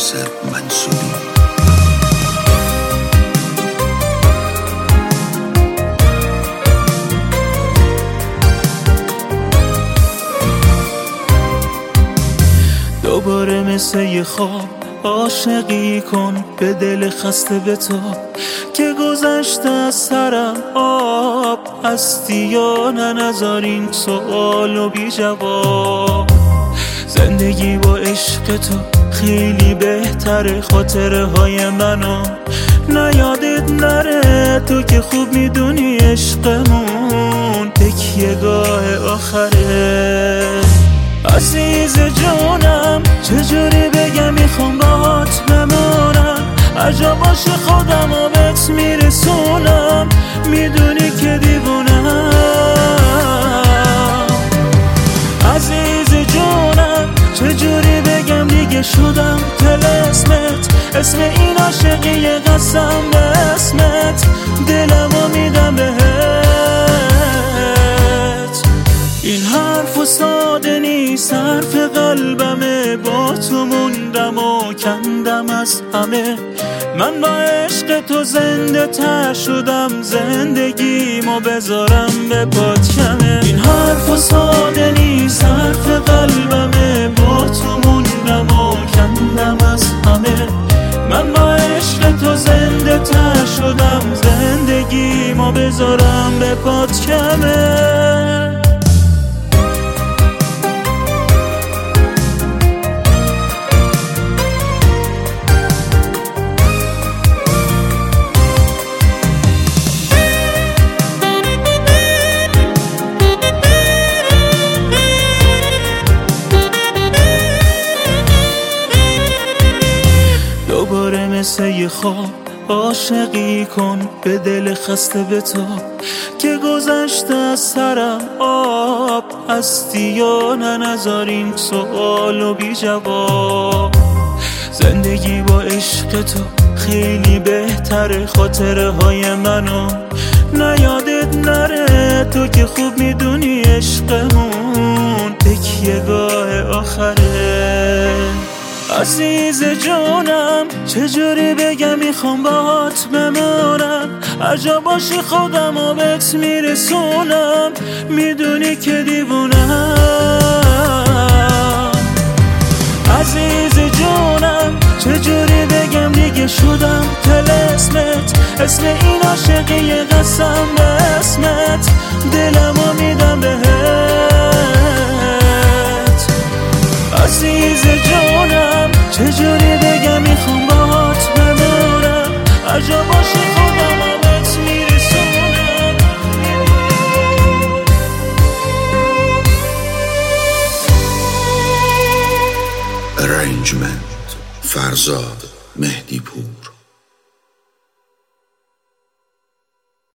ناصر منصوری. دوباره مثل یه خواب عاشقی کن به دل خسته به تو که گذشته از سرم آب. هستی یا نه نذار این سوالو بی جواب. زندگی با عشق تو خیلی بهتره. خاطره های منو نیادت نره. تو که خوب میدونی عشقمون تکیه‌گاه آخره. عزیز جونم چجوری بگم میخوام باهات بمونم. عجب باشه خودمو بهت میرسونم. میدونی که دیوونم. عزیز جونم چجوری بگم دیگه شدم طلسمت. اسم این عاشقی قسم به اسمت. دلمو میدم بهت. این حرف ساده نیست، حرف قلبمه. با تو موندم و کندم از همه. من با عشق تو زنده تر شدم. زندگیمو بذارم به پات کمه. این حرف ساده نیست، حرف قلبمه. با تو موندم و کندم از همه. من با عشق تو زنده تر شدم. زندگیمو بذارم به پات کمه. دوباره مثل یه خواب عاشقی کن به دل خسته به تو که گذشته از سرم آب. هستی یا نه نذار این سوالو بی جواب. زندگی با عشق تو خیلی بهتره. خاطره های منو نیادت نره. تو که خوب میدونی عشقمون تکیه‌گاه آخره. عزیز جونم چجوری بگم میخوام باهات بمونم. عجب باشی خودمو بهت میرسونم. میدونی که دیوونم. عزیز جونم چجوری بگم دیگه شدم طلسمت. اسم این عاشقی قسم به اسمت. دلمو میدم بهت. عزیز جونم چجوری بگم میخوام باهات بمونم. عجب باشی خودمو بهت میرسونم. ارنجمنت فرزاد مهدی پور.